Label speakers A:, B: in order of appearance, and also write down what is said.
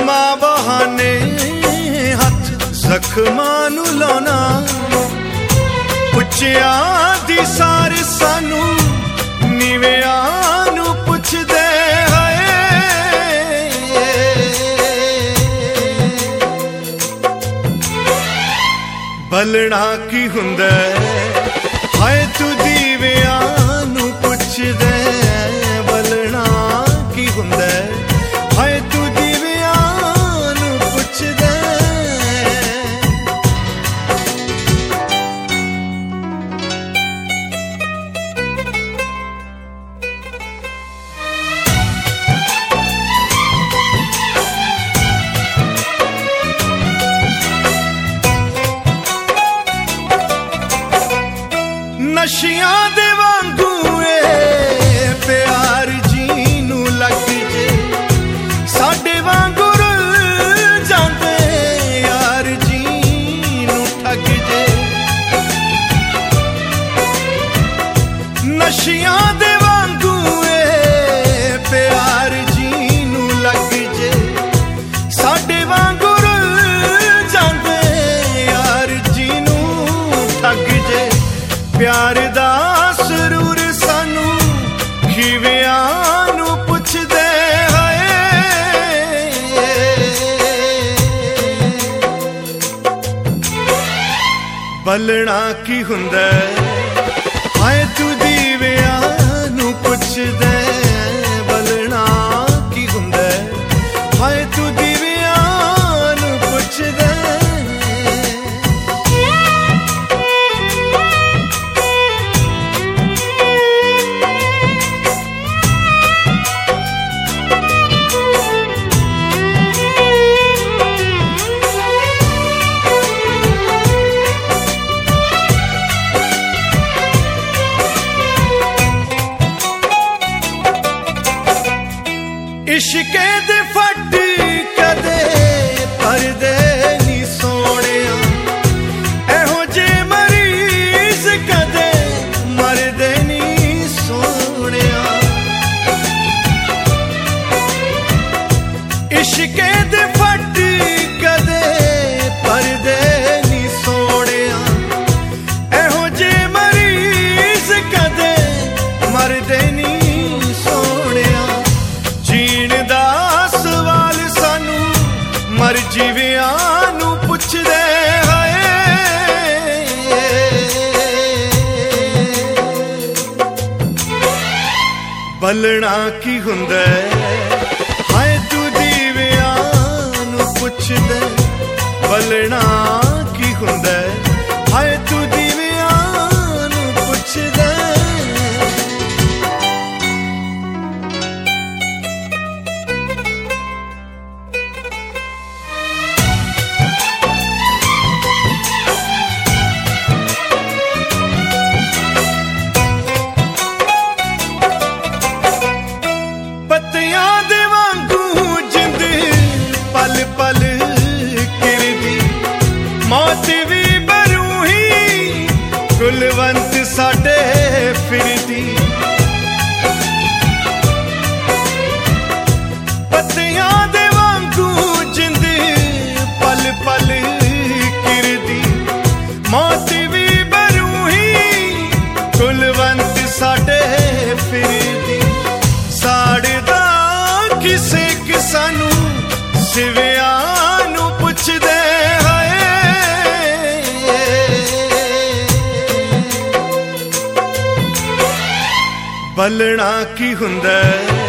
A: ਕਰਮਾਂ ਬਹਾਨੇ ਹੱਥ ਜ਼ਖਮਾਂ ਨੂੰ ਲਾਉਣਾ ਉੱਚਿਆਂ ਦੀ ਸਾਰ ਸਾਨੂੰ ਨੀਵਿਆਂ ਨੂੰ ਪੁੱਛਦੇ ਹਾਏ ਬਲਣਾ ਕੀ ਹੁੰਦਾ ਹਾਏ ਤੂੰ ਦੀਵਿਆਂ ਨੂੰ ਪੁੱਛਦੇ ਬਲਣਾ ਕੀ ਹੁੰਦਾ ਹਾਏ ਤੂੰ ਦੀਵਿਆਂ ਨੂੰ ਪੁੱਛਦੇ नशियां दे वांगू प्यार जी नू लग जे साडे वांगू रुल जांदे यार जी नू ठग जे नशियां दे वांगू प्यार जी नू लग जे साडे वांगू रुल जांदे यार जी नू ठग जे प्यार दा सुरूर सानू खीवियां नू पुछदे हाए बलना की हुंदा हाए तू दीवियां नू पुछदे बलना की हुंदा हाए तू दीवियां नू पुछदे इश्के दे फट कदे परदे नी सोनिया एहो जे मरीज कदे मरदे नी सोनिया इश्के दे फट कदे परदे नी सोनिया एहो जे मरीज कदे मरदे नी सोनिया जीण दा सवाल सानू मर जीवियां नू पुछदे हाए बलना की हुंदा हाए तू दीवियां नू पुछदे बलना की हुंदा हाए तू दीवियां नू पुछदे पल किरदी मौत भी बरूही कुलवंत साडे फिरदी पत्तियां दे वांगू जिंद पल पल किरदी मौत भी बरूही कुलवंत साडे फिरदी साड़दा किसे किसानू सिवियां नू पुछदे हाए बलना की हुंदा